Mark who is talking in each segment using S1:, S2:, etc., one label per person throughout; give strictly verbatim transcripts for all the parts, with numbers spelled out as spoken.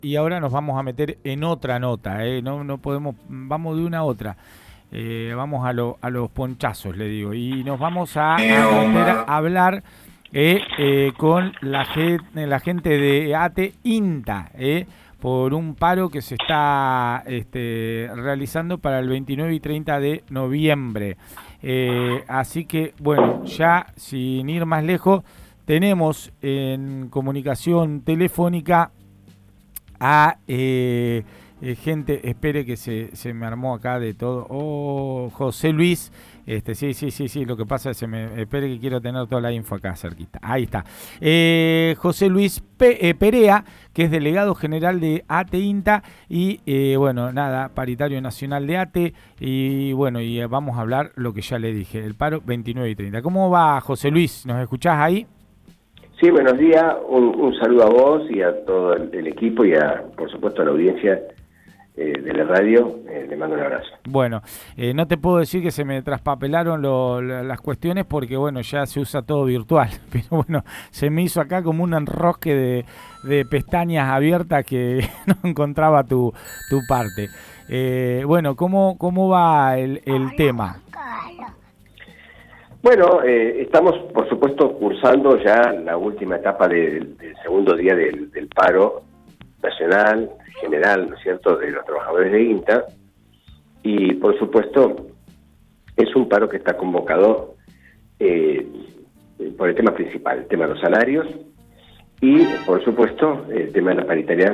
S1: Y ahora nos vamos a meter en otra nota, ¿eh? No, no podemos, vamos de una a otra. Eh, vamos a, lo, a los ponchazos, le digo. Y nos vamos a, a meter a hablar eh, eh, con la, gente, la gente de ATE INTA, eh, por un paro que se está este, realizando para el veintinueve y treinta de noviembre. Eh, así que, bueno, ya sin ir más lejos, tenemos en comunicación telefónica a eh, eh, gente, espere que se, se me armó acá de todo. Oh, José Luis, este, sí, sí, sí, sí, lo que pasa es que me, espere que quiero tener toda la info acá cerquita. Ahí está. Eh, José Luis P, eh, Perea, que es delegado general de ATE INTA y, eh, bueno, nada, paritario nacional de ATE. Y bueno, y eh, vamos a hablar lo que ya le dije, el paro veintinueve y treinta. ¿Cómo va, José Luis? ¿Nos escuchás ahí?
S2: Sí, buenos días, un, un saludo a vos y a todo el, el equipo y a, por supuesto, a la audiencia eh, de la radio, eh, le mando un abrazo.
S1: Bueno, eh, no te puedo decir que se me traspapelaron lo, lo, las cuestiones porque, bueno, ya se usa todo virtual, pero bueno, se me hizo acá como un enrosque de, de pestañas abiertas que no encontraba tu, tu parte. Eh, bueno, ¿cómo, cómo va el, el tema?
S2: Bueno, eh, estamos, por supuesto, cursando ya la última etapa de, del segundo día del, del paro nacional, general, ¿no es cierto?, de los trabajadores de INTA, y, por supuesto, es un paro que está convocado eh, por el tema principal, el tema de los salarios, y, por supuesto, el tema de la paritaria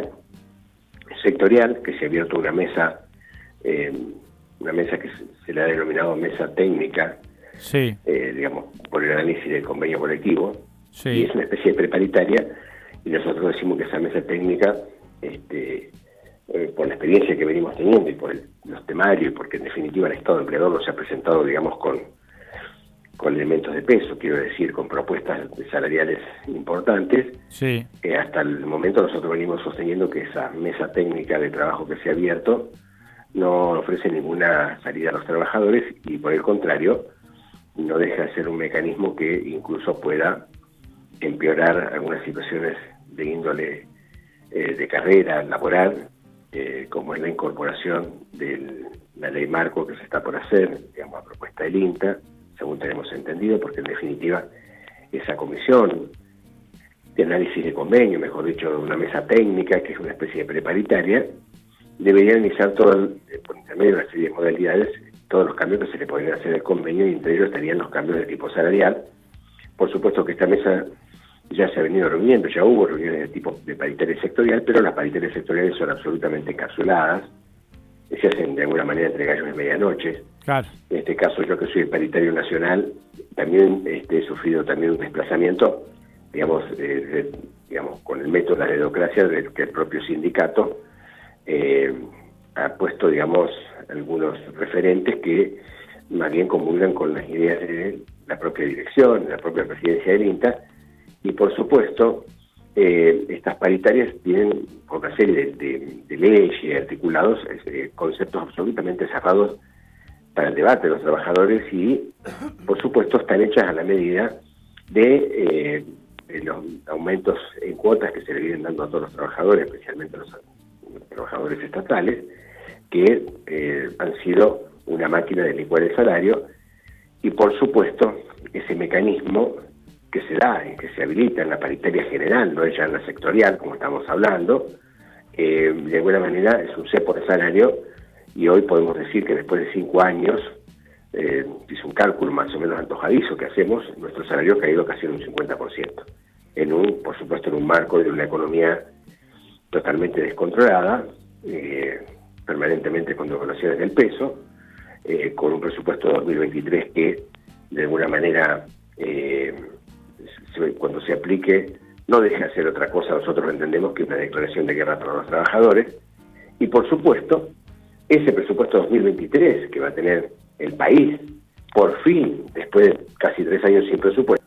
S2: sectorial, que se ha abierto una mesa, eh, una mesa que se le ha denominado mesa técnica,
S1: sí.
S2: eh, digamos, por el análisis del convenio colectivo,
S1: sí.
S2: Y es una especie de preparitaria, y nosotros decimos que esa mesa técnica, este, eh, por la experiencia que venimos teniendo y por el, los temarios, porque en definitiva el Estado empleador nos ha presentado, digamos, con, con elementos de peso, quiero decir, con propuestas salariales importantes,
S1: sí.
S2: eh, hasta el momento nosotros venimos sosteniendo que esa mesa técnica de trabajo que se ha abierto no ofrece ninguna salida a los trabajadores y, por el contrario, no deja de ser un mecanismo que incluso pueda empeorar algunas situaciones de índole eh, de carrera laboral, eh, como es la incorporación de la ley marco que se está por hacer, digamos, a propuesta del INTA, según tenemos entendido, porque en definitiva esa comisión de análisis de convenio, mejor dicho, una mesa técnica, que es una especie de preparitaria, debería iniciar todo, el, por intermedio de una serie de modalidades, todos los cambios que se le podrían hacer al convenio, y entre ellos estarían los cambios de tipo salarial. Por supuesto que esta mesa ya se ha venido reuniendo, ya hubo reuniones de tipo de paritaria sectorial, pero las paritarias sectoriales son absolutamente encapsuladas, se hacen de alguna manera entre gallos y medianoche.
S1: Claro.
S2: En este caso, yo que soy el paritario nacional, también este, he sufrido también un desplazamiento, digamos, eh, de, digamos con el método de la dedocracia, del que el propio sindicato eh, ha puesto, digamos, algunos referentes que más bien comulgan con las ideas de la propia dirección, de la propia presidencia del INTA, y por supuesto eh, estas paritarias tienen una serie de, de, de leyes y articulados, eh, conceptos absolutamente cerrados para el debate de los trabajadores y por supuesto están hechas a la medida de, eh, de los aumentos en cuotas que se le vienen dando a todos los trabajadores, especialmente a los, los trabajadores estatales, que eh, han sido una máquina de licuar el salario, y por supuesto ese mecanismo que se da y que se habilita en la paritaria general, no es ya en la sectorial, como estamos hablando, eh, de alguna manera es un cepo de salario, y hoy podemos decir que después de cinco años, eh, es un cálculo más o menos antojadizo que hacemos, nuestro salario ha caído casi en un cincuenta por ciento, en un, por supuesto, en un marco de una economía totalmente descontrolada, eh, permanentemente con devaluaciones del peso, eh, con un presupuesto dos mil veintitrés que de alguna manera eh, se, cuando se aplique no deja de ser otra cosa, nosotros entendemos que es una declaración de guerra para los trabajadores, y por supuesto ese presupuesto dos mil veintitrés que va a tener el país por fin, después de casi tres años sin presupuesto,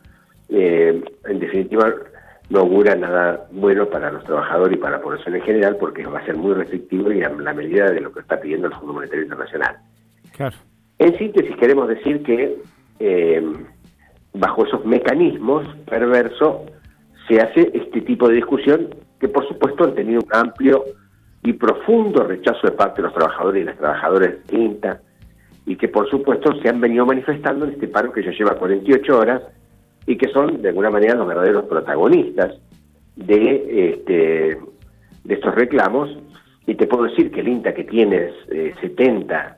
S2: eh, en definitiva no augura nada bueno para los trabajadores y para la población en general, porque va a ser muy restrictivo y a la medida de lo que está pidiendo el Fondo Monetario Internacional.
S1: Claro.
S2: En síntesis, queremos decir que eh, bajo esos mecanismos perversos se hace este tipo de discusión que por supuesto han tenido un amplio y profundo rechazo de parte de los trabajadores y las trabajadoras de INTA, y que por supuesto se han venido manifestando en este paro que ya lleva cuarenta y ocho horas y que son de alguna manera los verdaderos protagonistas de este de estos reclamos. Y te puedo decir que el INTA, que tiene eh, setenta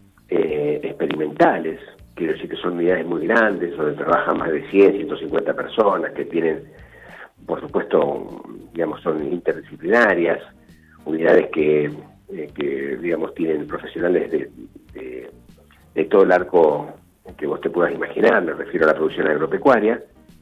S2: eh, experimentales, quiero decir que son unidades muy grandes, donde trabajan más de cien, ciento cincuenta personas, que tienen, por supuesto, digamos, son interdisciplinarias, unidades que, eh, que digamos, tienen profesionales de, de, de todo el arco que vos te puedas imaginar, me refiero a la producción agropecuaria,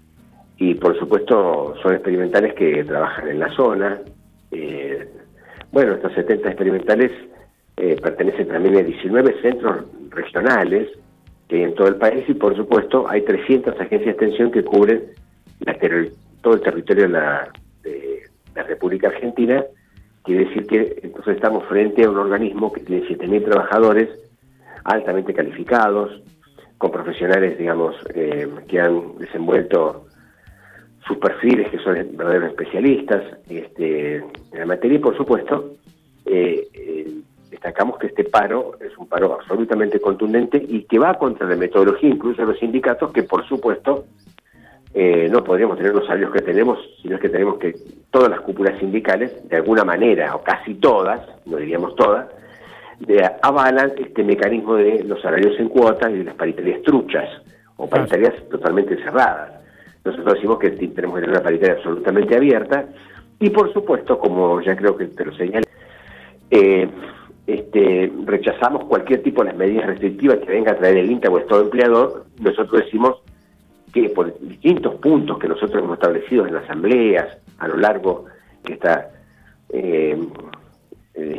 S2: y por supuesto son experimentales que trabajan en la zona. eh, bueno, estos setenta experimentales eh, pertenecen también a diecinueve centros regionales que hay en todo el país, y por supuesto hay trescientas agencias de extensión que cubren la ter- todo el territorio de la, de la República Argentina. Quiere decir que entonces estamos frente a un organismo que tiene siete mil trabajadores altamente calificados, con profesionales, digamos, eh, que han desenvuelto sus perfiles, que son verdaderos especialistas este, en la materia, y por supuesto eh, eh, destacamos que este paro es un paro absolutamente contundente y que va contra la metodología incluso de los sindicatos, que por supuesto eh, no podríamos tener los salarios que tenemos, sino que tenemos que todas las cúpulas sindicales, de alguna manera, o casi todas, no diríamos todas, de, avalan este mecanismo de los salarios en cuotas y de las paritarias truchas, o paritarias totalmente cerradas. Nosotros decimos que tenemos que tener una paritaria absolutamente abierta, y por supuesto, como ya creo que te lo señalé, eh, este, rechazamos cualquier tipo de las medidas restrictivas que venga a traer el INTA o el Estado empleador. Nosotros decimos que por distintos puntos que nosotros hemos establecido en las asambleas, a lo largo de esta, eh, eh,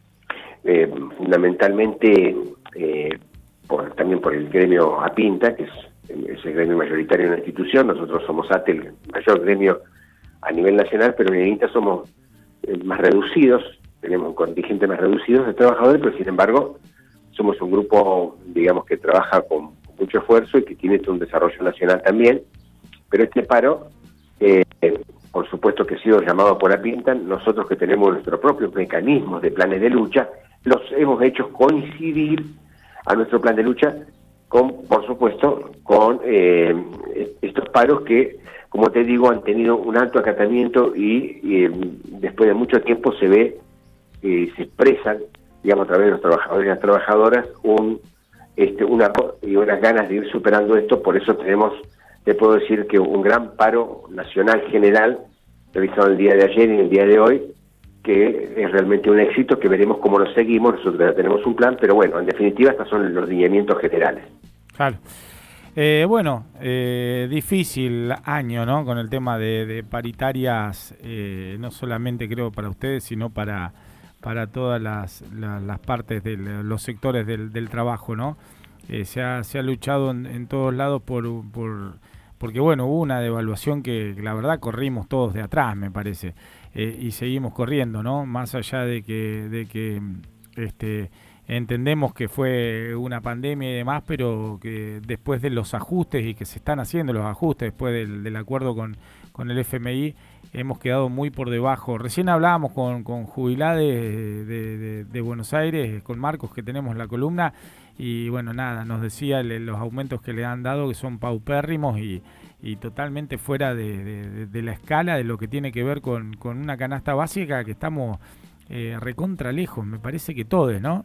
S2: eh, fundamentalmente eh, por, también por el gremio APINTA, que es es el gremio mayoritario de una institución. Nosotros somos A T E, el mayor gremio a nivel nacional, pero en el INTA somos eh, más reducidos, tenemos un contingente más reducido de trabajadores, pero sin embargo somos un grupo, digamos, que trabaja con mucho esfuerzo y que tiene un desarrollo nacional también. Pero este paro, eh, por supuesto que ha sido llamado por APINTA, nosotros que tenemos nuestros propios mecanismos de planes de lucha, los hemos hecho coincidir a nuestro plan de lucha con, por supuesto, con eh, estos paros que, como te digo, han tenido un alto acatamiento y, y eh, después de mucho tiempo se ve, eh, se expresan, digamos, a través de los trabajadores y las trabajadoras, un, este, una, y unas ganas de ir superando esto. Por eso tenemos, te puedo decir que un gran paro nacional general realizado el día de ayer y el día de hoy, que es realmente un éxito, que veremos cómo lo seguimos. Nosotros ya tenemos un plan, pero bueno, en definitiva estos son los lineamientos generales.
S1: Claro. Eh, bueno, eh, difícil año, ¿no? Con el tema de, de paritarias, eh, no solamente creo para ustedes, sino para, para todas las, las, las partes de los sectores del, del trabajo, ¿no? Eh, se, ha, se ha luchado en, en todos lados por, por porque, bueno, hubo una devaluación que la verdad corrimos todos de atrás, me parece. Eh, y seguimos corriendo, ¿no? Más allá de que, de que este, entendemos que fue una pandemia y demás, pero que después de los ajustes, y que se están haciendo los ajustes después del, del acuerdo con, con el F M I, hemos quedado muy por debajo. Recién hablábamos con, con jubilados de, de, de Buenos Aires, con Marcos, que tenemos la columna, y bueno, nada, nos decía le, los aumentos que le han dado, que son paupérrimos y y totalmente fuera de, de, de la escala de lo que tiene que ver con, con una canasta básica, que estamos eh, recontra lejos, me parece que todos, ¿no?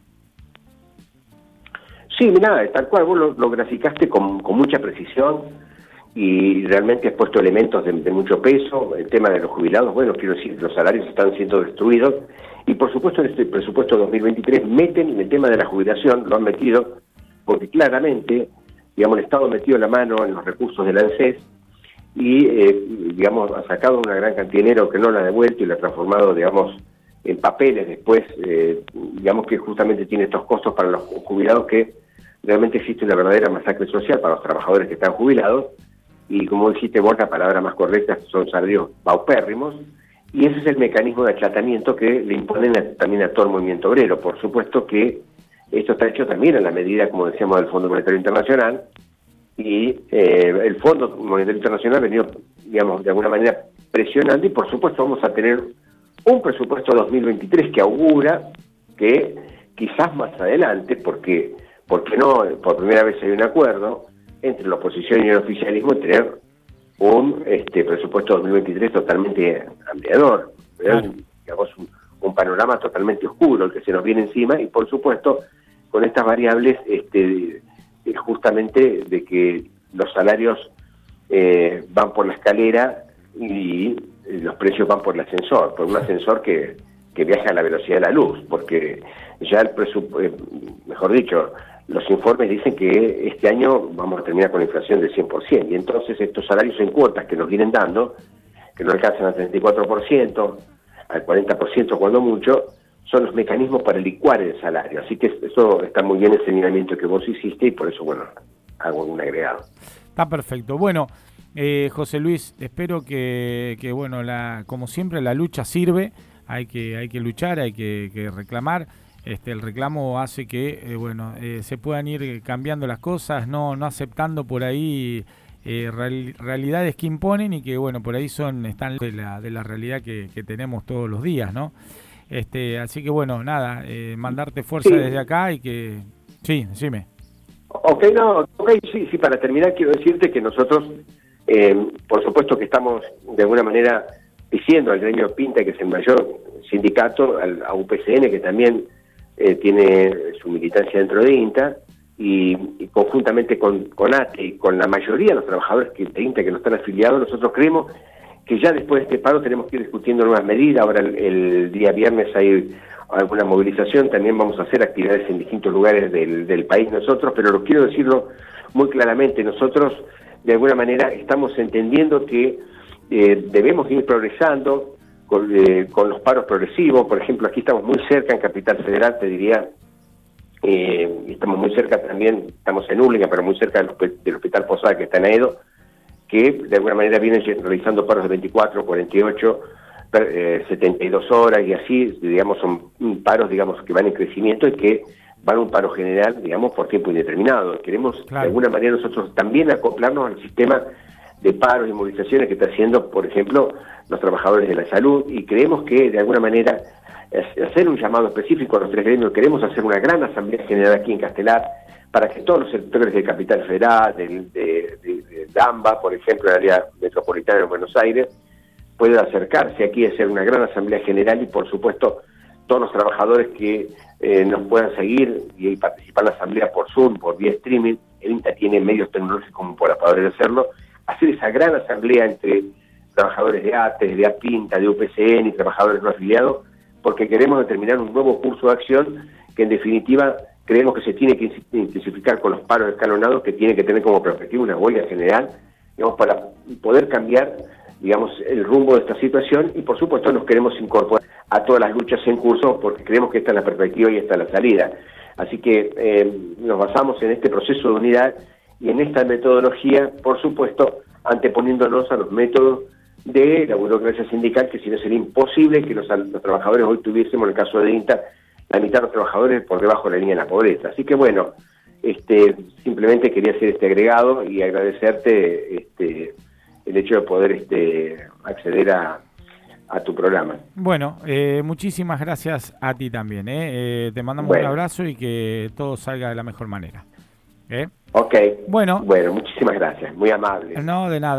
S2: Sí, mira, tal cual, vos lo, lo graficaste con, con mucha precisión y realmente has puesto elementos de, de mucho peso. El tema de los jubilados, bueno, quiero decir, los salarios están siendo destruidos, y por supuesto en este presupuesto dos mil veintitrés meten en el tema de la jubilación, lo han metido, porque claramente, digamos, el Estado ha metido la mano en los recursos del ANSES y, eh, digamos, ha sacado una gran cantidad de dinero que no la ha devuelto y la ha transformado, digamos, en papeles después, eh, digamos que justamente tiene estos costos para los jubilados, que realmente existe una verdadera masacre social para los trabajadores que están jubilados, y como dijiste vos, la palabra más correcta son salarios paupérrimos, y ese es el mecanismo de achatamiento que le imponen a, también a todo el movimiento obrero. Por supuesto que esto está hecho también en la medida, como decíamos, del Fondo Monetario Internacional, y eh, el Fondo Monetario Internacional ha venido, digamos, de alguna manera presionando, y por supuesto vamos a tener un presupuesto dos mil veintitrés que augura que quizás más adelante, porque, porque no, por primera vez hay un acuerdo entre la oposición y el oficialismo, tener un este, presupuesto dos mil veintitrés totalmente ampliador, claro. Digamos, un, un panorama totalmente oscuro el que se nos viene encima, y por supuesto con estas variables este, justamente de que los salarios eh, van por la escalera y los precios van por el ascensor, por un ascensor que, que viaja a la velocidad de la luz, porque ya el presupuesto, mejor dicho, los informes dicen que este año vamos a terminar con la inflación del cien por ciento, y entonces estos salarios en cuotas que nos vienen dando, que no alcanzan al treinta y cuatro por ciento, al cuarenta por ciento cuando mucho, son los mecanismos para licuar el salario. Así que eso está muy bien, el señalamiento que vos hiciste, y por eso, bueno, hago un agregado.
S1: Está perfecto. Bueno, eh, José Luis, espero que, que bueno, la, como siempre, la lucha sirve, hay que, hay que luchar, hay que, que reclamar. Este, el reclamo hace que eh, bueno eh, se puedan ir cambiando las cosas, no no aceptando por ahí eh, real, realidades que imponen y que bueno por ahí son están de la de la realidad que, que tenemos todos los días, ¿no? Este, así que bueno, nada, eh, mandarte fuerza sí. desde acá y que sí, decime.
S2: Ok, no, ok, sí, sí, para terminar quiero decirte que nosotros, eh, por supuesto que estamos de alguna manera diciendo al gremio Pinta, que es el mayor sindicato, al, a U P C N, que también Eh, tiene su militancia dentro de INTA, y, y conjuntamente con, con A T E y con la mayoría de los trabajadores que, de INTA que no están afiliados, nosotros creemos que ya después de este paro tenemos que ir discutiendo nuevas medidas. Ahora el, el día viernes hay alguna movilización, también vamos a hacer actividades en distintos lugares del, del país nosotros, pero lo quiero decirlo muy claramente, nosotros de alguna manera estamos entendiendo que eh, debemos ir progresando Con, eh, con los paros progresivos. Por ejemplo, aquí estamos muy cerca, en Capital Federal, te diría, eh, estamos muy cerca también, estamos en Hurlingham, pero muy cerca del, del Hospital Posada, que está en Aedo, que de alguna manera vienen realizando paros de veinticuatro, cuarenta y ocho, eh, setenta y dos horas, y así, digamos, son paros, digamos, que van en crecimiento y que van a un paro general, digamos, por tiempo indeterminado. Queremos, claro, de alguna manera, nosotros también acoplarnos al sistema de paros y movilizaciones que está haciendo, por ejemplo, los trabajadores de la salud, y creemos que de alguna manera hacer un llamado específico a los tres gremios. Queremos hacer una gran asamblea general aquí en Castelar para que todos los sectores de Capital Federal, de, de, de, de Damba, por ejemplo, el área metropolitana de Buenos Aires, puedan acercarse aquí a hacer una gran asamblea general, y por supuesto todos los trabajadores que eh, nos puedan seguir y participar en la asamblea por Zoom, por vía streaming. El INTA tiene medios tecnológicos como para poder hacerlo, hacer esa gran asamblea entre trabajadores de A T E, de APINTA, de U P C N y trabajadores no afiliados, porque queremos determinar un nuevo curso de acción que en definitiva creemos que se tiene que intensificar con los paros escalonados, que tiene que tener como perspectiva una huelga general, digamos, para poder cambiar, digamos, el rumbo de esta situación, y por supuesto nos queremos incorporar a todas las luchas en curso, porque creemos que esta es la perspectiva y esta es la salida. Así que eh, nos basamos en este proceso de unidad y en esta metodología, por supuesto, anteponiéndonos a los métodos de la burocracia sindical, que si no sería imposible que los, los trabajadores hoy tuviésemos, en el caso de INTA, la mitad de los trabajadores por debajo de la línea de la pobreza. Así que bueno, este, simplemente quería hacer este agregado y agradecerte este, el hecho de poder este, acceder a, a tu programa.
S1: Bueno, eh, muchísimas gracias a ti también. ¿eh? Eh, te mandamos bueno. un abrazo y que todo salga de la mejor manera. ¿eh?
S2: Ok.
S1: Bueno.
S2: Bueno, muchísimas gracias. Muy amable.
S1: No, de nada.